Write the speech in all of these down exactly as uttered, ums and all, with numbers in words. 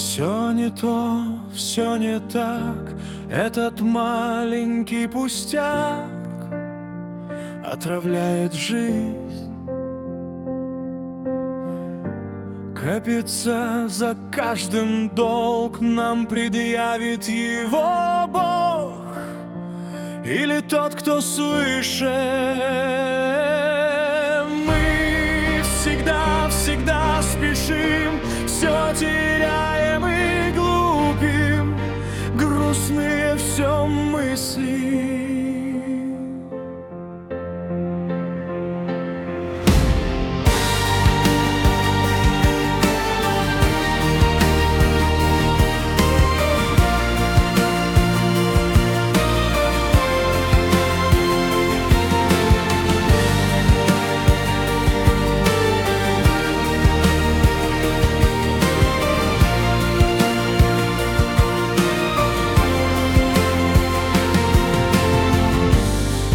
Все не то, все не так, этот маленький пустяк отравляет жизнь. Копится за каждым долг, нам предъявит его Бог или тот, кто свыше. Мы всегда, всегда спешим, все теряем и глупим, грустные все мысли.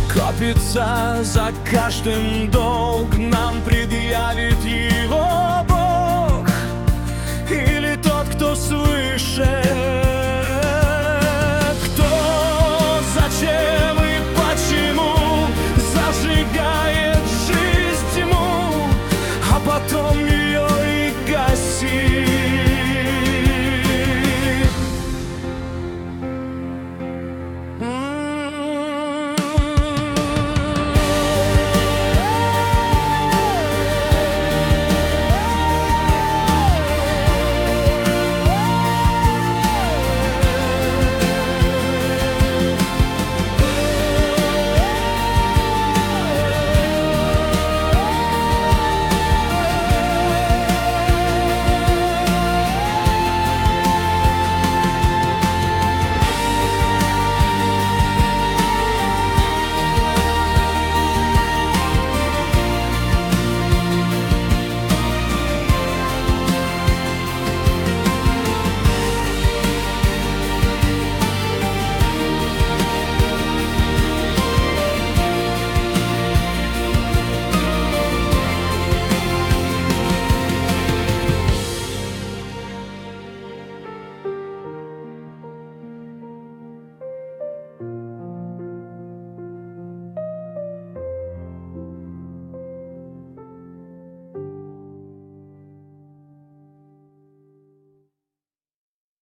Копится за каждым долг, нам предъявит его Бог